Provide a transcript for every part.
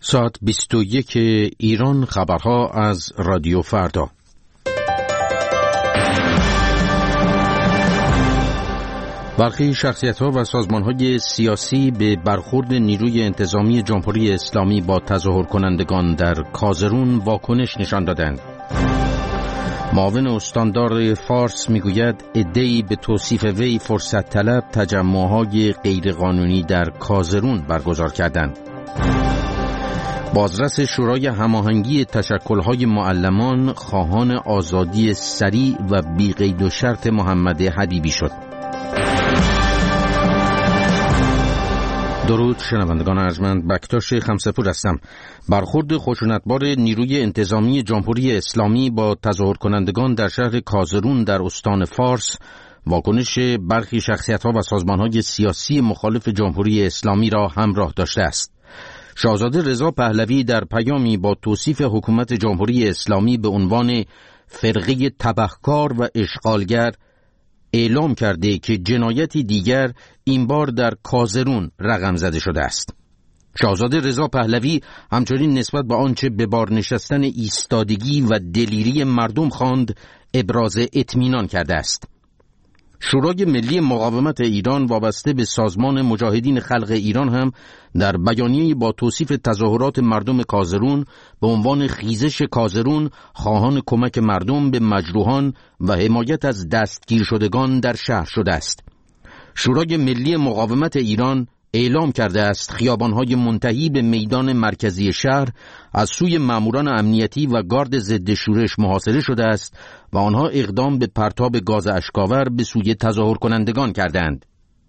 ساعت 21 ایران. خبرها از رادیو فردا. برخی شخصیت‌ها و سازمان‌های سیاسی به برخورد نیروی انتظامی جمهوری اسلامی با تظاهر کنندگان در کازرون واکنش نشان دادند. معاون استاندار فارس میگوید عده‌ای به توصیف وی فرصت طلب تجمع‌های غیرقانونی در کازرون برگزار کردند. بازرس شورای هماهنگی تشکل‌های معلمان خواهان آزادی سریع و بی قید و شرط محمد حبیبی شد. درود شنوندگان ارجمند، بکتاش خمسه‌پور هستم. برخورد خشونتبار نیروی انتظامی جمهوری اسلامی با تظاهر کنندگان در شهر کازرون در استان فارس واکنش برخی شخصیت‌ها و سازمان‌های سیاسی مخالف جمهوری اسلامی را همراه داشته است. شاهزاده رضا پهلوی در پیامی با توصیف حکومت جمهوری اسلامی به عنوان فرقه تبهکار و اشغالگر اعلام کرده که جنایتی دیگر این بار در کازرون رقم زده شده است. شاهزاده رضا پهلوی همچنین نسبت به آنچه به بار نشستن ایستادگی و دلیری مردم خواند ابراز اطمینان کرده است. شورای ملی مقاومت ایران وابسته به سازمان مجاهدین خلق ایران هم در بیانیه‌ای با توصیف تظاهرات مردم کازرون به عنوان خیزش کازرون خواهان کمک مردم به مجروحان و حمایت از دستگیر شدگان در شهر شده است. شورای ملی مقاومت ایران اعلام کرده است خیابان‌های منتهی به میدان مرکزی شهر از سوی ماموران امنیتی و گارد ضد شورش محاصره شده است و آنها اقدام به پرتاب گاز اشک‌آور به سوی تظاهر کنندگان کردند.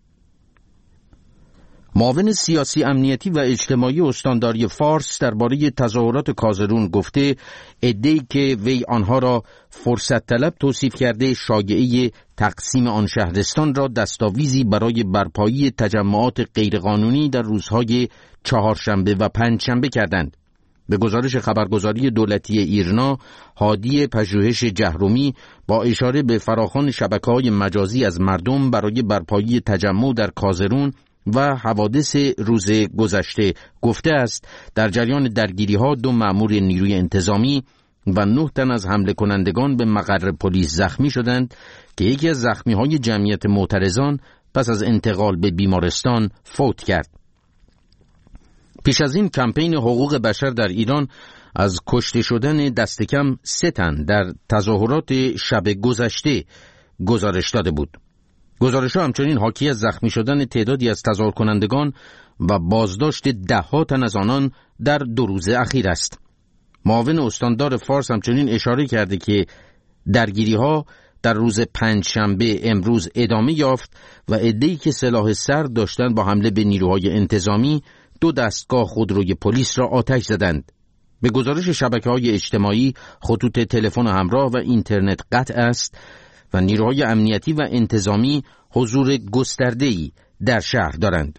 معاون سیاسی امنیتی و اجتماعی استانداری فارس درباره تظاهرات کازرون گفته عده‌ای که وی آنها را فرصت طلب توصیف کرده شایعه تقسیم آن شهرستان را دستاویزی برای برپایی تجمعات غیرقانونی در روزهای چهارشنبه و پنجشنبه کردند. به گزارش خبرگزاری دولتی ایرنا، هادی پژوهش جهرومی با اشاره به فراخوان شبکه‌های مجازی از مردم برای برپایی تجمع در کازرون و حوادث روز گذشته گفته است در جریان درگیری‌ها 2 مأمور نیروی انتظامی و 9 تن از حمله کنندگان به مقر پلیس زخمی شدند که یکی از زخمی‌های جمعیت معترضان پس از انتقال به بیمارستان فوت کرد. پیش از این کمپین حقوق بشر در ایران از کشته شدن دست کم 3 تن در تظاهرات شب گذشته گزارش داده بود. گزارش‌ها همچنین حاکی از زخمی شدن تعدادی از تظاهر کنندگان و بازداشت 10 تن از آنان در 2 روز اخیر است. معاون استاندار فارس همچنین اشاره کرده که درگیری‌ها در روز پنجشنبه امروز ادامه یافت و عده‌ای که سلاح سرد داشتند با حمله به نیروهای انتظامی 2 دستگاه خودروی پلیس را آتش زدند. به گزارش شبکه‌های اجتماعی خطوط تلفن همراه و اینترنت قطع است و نیروهای امنیتی و انتظامی حضور گسترده‌ای در شهر دارند.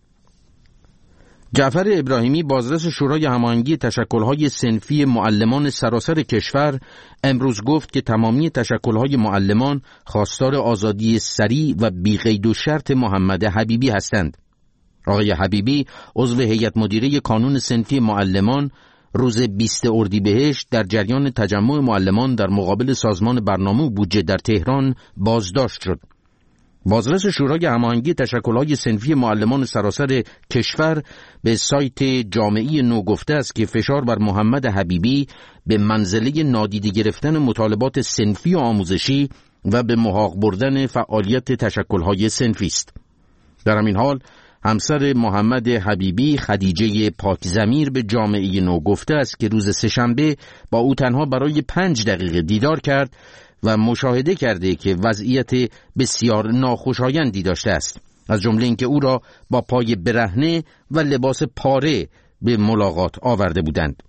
جعفر ابراهیمی بازرس شورای هماهنگی تشکل‌های صنفی معلمان سراسر کشور امروز گفت که تمامی تشکل‌های معلمان خواستار آزادی سریع و بی قید و شرط محمد حبیبی هستند. آقای حبیبی عضو هیئت مدیره کانون صنفی معلمان روز 20 اردیبهشت در جریان تجمع معلمان در مقابل سازمان برنامه بودجه در تهران بازداشت شد. بازرس شورای هماهنگی تشکل‌های صنفی معلمان سراسر کشور به سایت جامعه نو گفته است که فشار بر محمد حبیبی به منزله نادیده گرفتن مطالبات صنفی و آموزشی و به محاق بردن فعالیت تشکل‌های صنفی است. در همین حال همسر محمد حبیبی خدیجه پاکزمیر به جامعه نو گفته است که روز سه‌شنبه با او تنها برای 5 دقیقه دیدار کرد و مشاهده کرده که وضعیت بسیار ناخوشایندی داشته است، از جمله اینکه او را با پای برهنه و لباس پاره به ملاقات آورده بودند.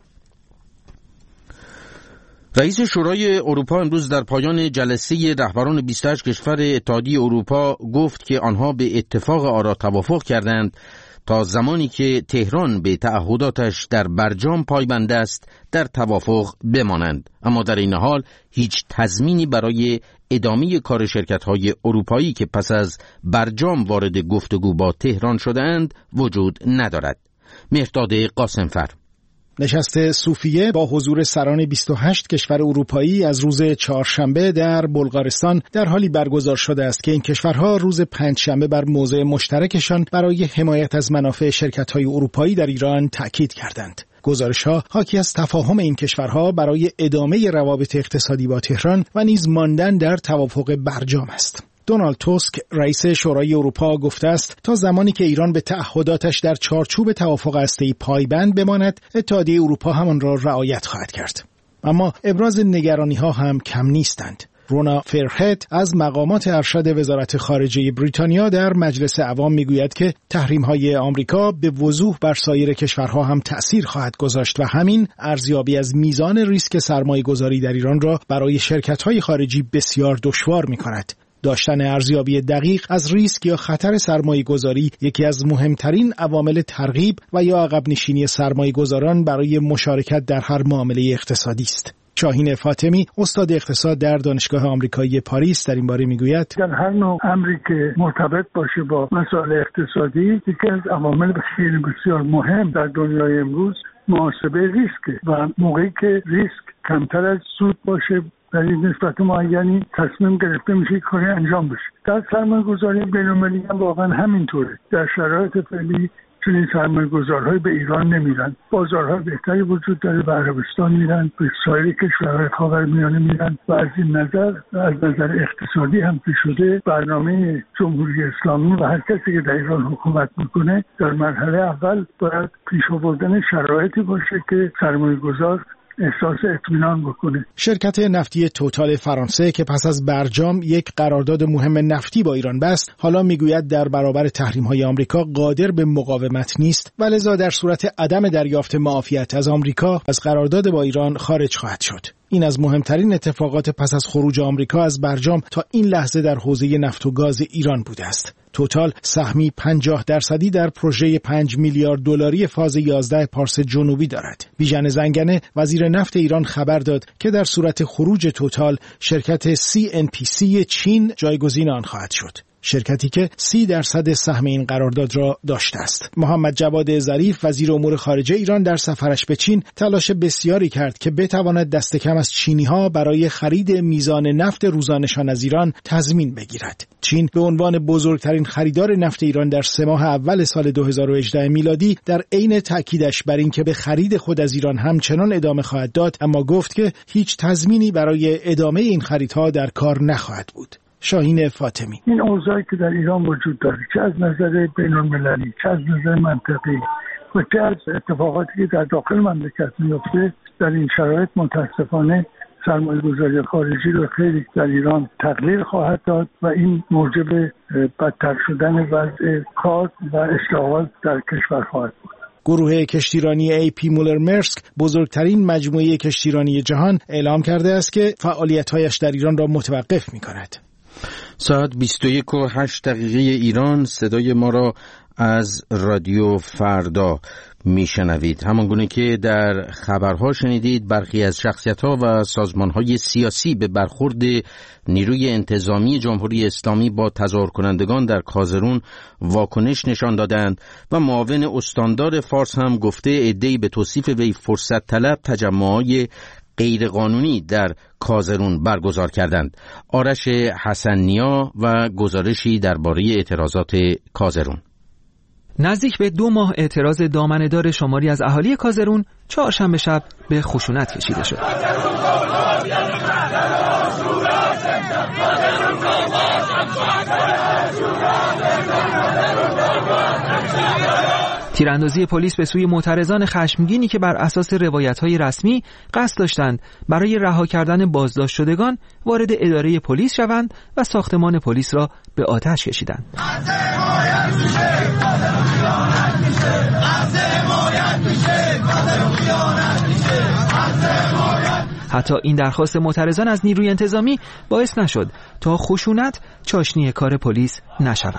رئیس شورای اروپا امروز در پایان جلسه رهبران 28 کشور اتحادیه اروپا گفت که آنها به اتفاق آرا توافق کردند تا زمانی که تهران به تعهداتش در برجام پایبند است در توافق بمانند، اما در این حال هیچ تضمینی برای ادامه کار شرکت‌های اروپایی که پس از برجام وارد گفتگو با تهران شده‌اند وجود ندارد. مهرداد قاسمفر. نشست صوفیه با حضور سران 28 کشور اروپایی از روز چهارشنبه در بلغارستان در حالی برگزار شده است که این کشورها روز پنجشنبه بر موضع مشترکشان برای حمایت از منافع شرکت‌های اروپایی در ایران تأکید کردند. گزارش‌ها حاکی از تفاهم این کشورها برای ادامه روابط اقتصادی با تهران و نیز ماندن در توافق برجام است. دونالد توسک رئیس شورای اروپا گفته است تا زمانی که ایران به تعهداتش در چارچوب توافق هسته‌ای پایبند بماند، اتحادیه اروپا همان را رعایت خواهد کرد. اما ابراز نگرانی‌ها هم کم نیستند. رونا فرهد از مقامات ارشد وزارت خارجه بریتانیا در مجلس عوام میگوید که تحریم‌های آمریکا به وضوح بر سایر کشورها هم تأثیر خواهد گذاشت و همین ارزیابی از میزان ریسک سرمایه‌گذاری در ایران را برای شرکت‌های خارجی بسیار دشوار می‌کند. داشتن ارزیابی دقیق از ریسک یا خطر سرمایه‌گذاری یکی از مهمترین عوامل ترغیب و یا عقب نشینی سرمایه‌گذاران برای مشارکت در هر معامله اقتصادی است. شاهین فاطمی استاد اقتصاد در دانشگاه آمریکایی پاریس در این باره میگوید در هر نوع امری که مرتبط باشه با مسائل اقتصادی یکی از عوامل خیلی بسیار مهم در دنیای امروز محاسبه ریسک و موقعی که ریسک کمتر از سود باشه در این نسبت معینی تصمیم گرفته میشه که کاری انجام بشه. در سرمایه‌گذاری بین‌المللی هم واقعا همینطوره. در شرایط فعلی چنین سرمایه‌گذارهای به ایران نمیرن. بازارهای بهتری وجود داره، به عربستان میرن، به سایر کشورهای خاورمیانه میرن و از این نظر از نظر اقتصادی هم که شده برنامه جمهوری اسلامی و هر کسی که در ایران حکومت میکنه در مرحله اول باید پیش آوردن شرایطی باشه که سرمایه‌گذار احساس اطمینان بکنه. شرکت نفتی توتال فرانسه که پس از برجام یک قرارداد مهم نفتی با ایران بست، حالا میگوید در برابر تحریم‌های آمریکا قادر به مقاومت نیست و لذا در صورت عدم دریافت معافیت از آمریکا از قرارداد با ایران خارج خواهد شد. این از مهمترین اتفاقات پس از خروج آمریکا از برجام تا این لحظه در حوزه نفت و گاز ایران بوده است. توتال سهمی 50% در پروژه 5 میلیارد دلاری فاز 11 پارس جنوبی دارد. بیژن زنگنه وزیر نفت ایران خبر داد که در صورت خروج توتال شرکت CNPC چین جایگزین آن خواهد شد. شرکتی که 30% سهم این قرارداد را داشته است. محمد جواد ظریف وزیر امور خارجه ایران در سفرش به چین تلاش بسیاری کرد که بتواند دست کم از چینی‌ها برای خرید میزان نفت روزانه‌شان از ایران تضمین بگیرد. چین به عنوان بزرگترین خریدار نفت ایران در 3 ماه اول سال 2018 میلادی در عین تاکیدش بر اینکه به خرید خود از ایران همچنان ادامه خواهد داد، اما گفت که هیچ تضمینی برای ادامه این خریدها در کار نخواهد بود. شاهین فاطمی. این اوضاعی که در ایران وجود داره، چه از نظر بین‌المللی، چه از نظر منطقی و چه از اتفاقاتی که در داخل مملکت میفته، در این شرایط متاسفانه سرمایه‌گذاری خارجی رو خیلی در ایران تقلیل خواهد داد و این موجب بدتر شدن وضع کار و اشتغال در کشور خواهد بود. گروه کشتیرانی AP مولر مرسک بزرگترین مجموعه کشتیرانی جهان اعلام کرده است که فعالیت‌هایش در ایران را متوقف می‌کند. ساعت 21:08 ایران صدای ما را از رادیو فردا میشنوید. همانگونه که در خبرها شنیدید، برخی از شخصیت‌ها و سازمان‌های سیاسی به برخورد نیروی انتظامی جمهوری اسلامی با تظاهر کنندگان در کازرون واکنش نشان دادند و معاون استاندار فارس هم گفته عده‌ای به توصیف وی فرصت طلب تجمع‌های غیرقانونی در کازرون برگزار کردند. آرش حسن‌نیا و گزارشی درباره اعتراضات کازرون. نزدیک به 2 ماه اعتراض دامنه‌دار شماری از اهالی کازرون چهارشنبه شب به خشونت کشیده شد. تیراندازی پلیس به سوی معترضان خشمگینی که بر اساس روایت‌های رسمی قصد داشتند برای رها کردن بازداشت شدگان وارد اداره پلیس شوند و ساختمان پلیس را به آتش کشیدند. حتی این درخواست معترضان از نیروی انتظامی باعث نشد تا خشونت چاشنی کار پلیس نشود.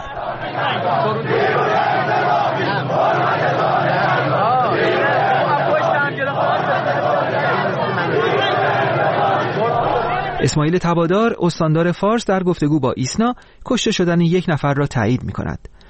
اسماعیل تبادار استاندار فارس در گفتگو با ایسنا کشته شدن 1 نفر را تایید می‌کند.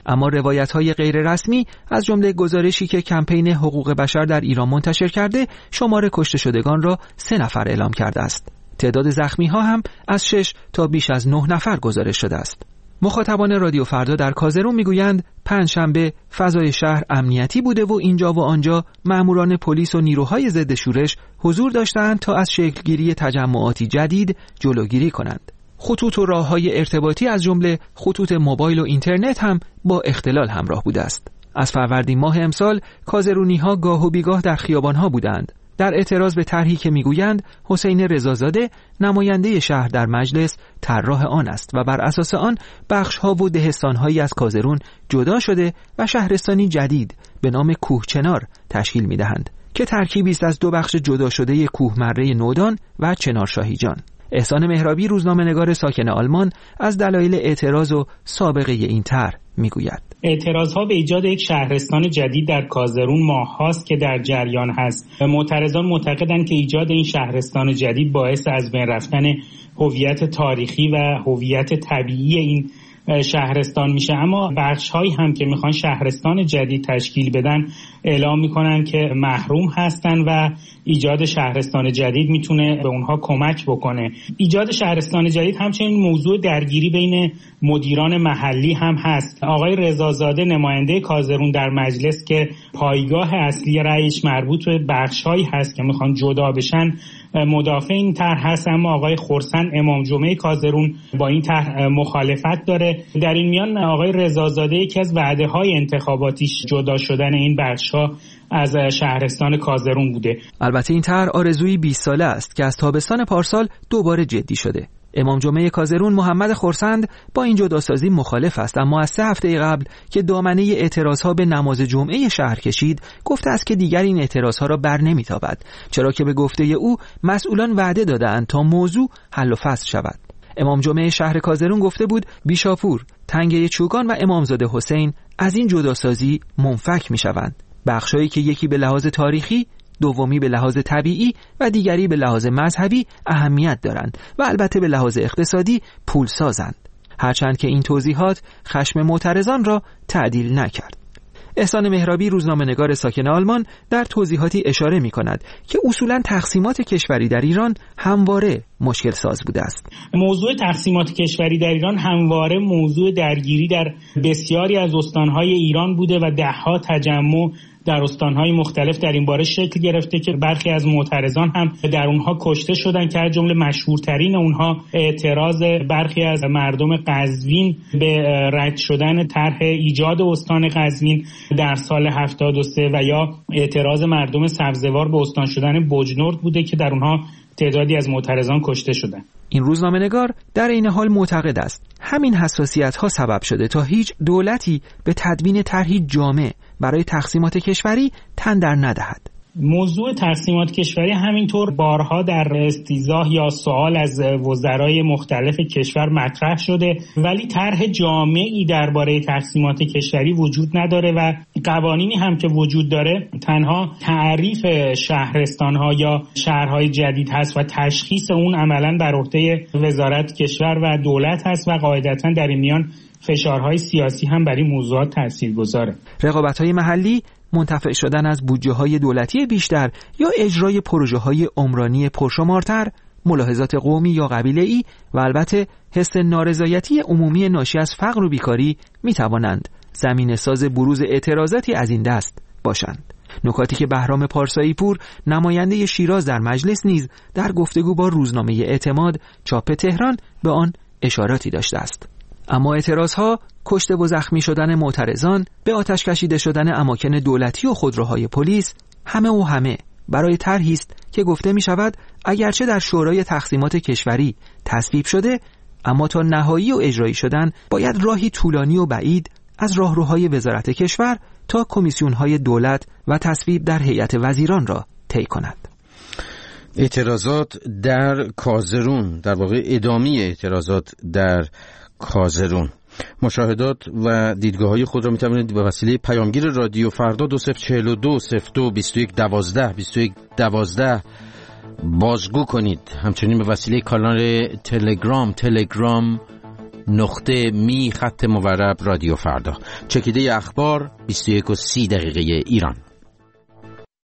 اما روایت‌های غیر رسمی از جمله گزارشی که کمپین حقوق بشر در ایران منتشر کرده شمار کشته شدگان را 3 نفر اعلام کرده است. تعداد زخمی‌ها هم از 6 تا بیش از 9 نفر گزارش شده است. مخاطبان رادیو فردا در کازرون میگویند پنجشنبه فضای شهر امنیتی بوده و اینجا و آنجا ماموران پلیس و نیروهای ضد شورش حضور داشتند تا از شکلگیری تجمعاتی جدید جلوگیری کنند. خطوط و راه‌های ارتباطی از جمله خطوط موبایل و اینترنت هم با اختلال همراه بوده است. از فروردین ماه امسال کازرونی‌ها گاه و بیگاه در خیابان‌ها بودند. در اعتراض به طرحی که میگویند حسین رضازاده نماینده شهر در مجلس طراح آن است و بر اساس آن بخش‌ها و دهستان‌هایی از کازرون جدا شده و شهرستانی جدید به نام کوهچنار تشکیل می‌دهند که ترکیبی است از 2 بخش جدا شده کوهمره نودان و چنارشاهیجان. احسان مهرابی روزنامه‌نگار ساکن آلمان از دلایل اعتراض و سابقه این طرح میگوید. اعتراضها به ایجاد یک شهرستان جدید در کازرون ماه‌هاست که در جریان هست. معترضان معتقدند که ایجاد این شهرستان جدید باعث از بین رفتن هویت تاریخی و هویت طبیعی این شهرستان میشه، اما بخش‌هایی هم که میخوان شهرستان جدید تشکیل بدن اعلام میکنن که محروم هستن و ایجاد شهرستان جدید میتونه به اونها کمک بکنه. ایجاد شهرستان جدید همچنین موضوع درگیری بین مدیران محلی هم هست. آقای رضازاده نماینده کازرون در مجلس که پایگاه اصلی رأیش مربوط به بخش‌هایی هست که میخوان جدا بشن مدافع این طرح هست، اما آقای خرسند امام جمعه کازرون با این طرح مخالفت داره. در این میان آقای رضازاده یکی از وعده‌های انتخاباتیش جدا شدن این بخش‌ها از شهرستان کازرون بوده. البته این طرح آرزویی 20 ساله است که از تابستان پارسال دوباره جدی شده. امام جمعه کازرون محمد خرسند با این جداسازی مخالف است، اما از 3 هفته قبل که دامنه اعتراضها به نماز جمعه شهر کشید گفته است که دیگر این اعتراضها را بر نمیتابد، چرا که به گفته او مسئولان وعده دادند تا موضوع حل و فصل شود. امام جمعه شهر کازرون گفته بود بیشاپور، تنگه چوگان و امامزاده حسین از این جداسازی منفک میشوند، بخشایی که یکی به لحاظ تاریخی، دومی به لحاظ طبیعی و دیگری به لحاظ مذهبی اهمیت دارند و البته به لحاظ اقتصادی پول سازند، هرچند که این توضیحات خشم معترضان را تعدیل نکرد. احسان مهرابی روزنامه‌نگار ساکن آلمان در توضیحاتی اشاره می‌کند که اصولاً تقسیمات کشوری در ایران همواره مشکل ساز بوده است. موضوع تقسیمات کشوری در ایران همواره موضوع درگیری در بسیاری از استان‌های ایران بوده و ده‌ها تجمع در استان‌های مختلف در این باره شکل گرفته که برخی از معترضان هم در اونها کشته شدن که از جمله مشهورترین اونها اعتراض برخی از مردم قزوین به رد شدن طرح ایجاد استان قزوین در سال 73 و یا اعتراض مردم سبزوار به استان شدن بجنورد بوده که در اونها تعدادی از معترضان کشته شدند. این روزنامه‌نگار در این حال معتقد است همین حساسیت‌ها سبب شده تا هیچ دولتی به تدوین طرحی جامع برای تقسیمات کشوری تن در ندهد. موضوع تقسیمات کشوری همینطور بارها در استیضاح یا سوال از وزرای مختلف کشور مطرح شده، ولی طرح جامعی درباره تقسیمات کشوری وجود نداره و قوانینی هم که وجود داره تنها تعریف شهرستان‌ها یا شهرهای جدید هست و تشخیص اون عملاً بر عهده وزارت کشور و دولت هست و قاعدتاً در این میان فشارهای سیاسی هم بر این موضوعات تاثیرگذاره. رقابت‌های محلی، منتفع شدن از بودجه‌های دولتی بیشتر یا اجرای پروژه‌های عمرانی پرشمارتر، ملاحظات قومی یا قبیله‌ای و البته حس نارضایتی عمومی ناشی از فقر و بیکاری می‌توانند زمینه ساز بروز اعتراضاتی از این دست باشند. نکاتی که بهرام پارسایی پور نماینده شیراز در مجلس نیز در گفتگو با روزنامه اعتماد چاپ تهران به آن اشاراتی داشته است. اما اعتراضها، کشته و زخمی شدن معترضان، به آتش کشیده شدن اماکن دولتی و خودروهای پلیس، همه برای طرحی است که گفته می شود اگرچه در شورای تقسیمات کشوری تصویب شده، اما تا نهایی و اجرایی شدن باید راهی طولانی و بعید از راهروهای وزارت کشور تا کمیسیون‌های دولت و تصویب در هیئت وزیران را طی کند. اعتراضات در کازرون، در واقع ادامه اعتراضات در کازرون. مشاهدات و دیدگاه‌های خود را می‌توانید به وسیله پیامگیر رادیو فردا 2042 02 21 12 21 12 بازگو کنید. همچنین به وسیله کانال تلگرام _ خط مورب رادیو فردا. چکیده اخبار 21:30 ایران.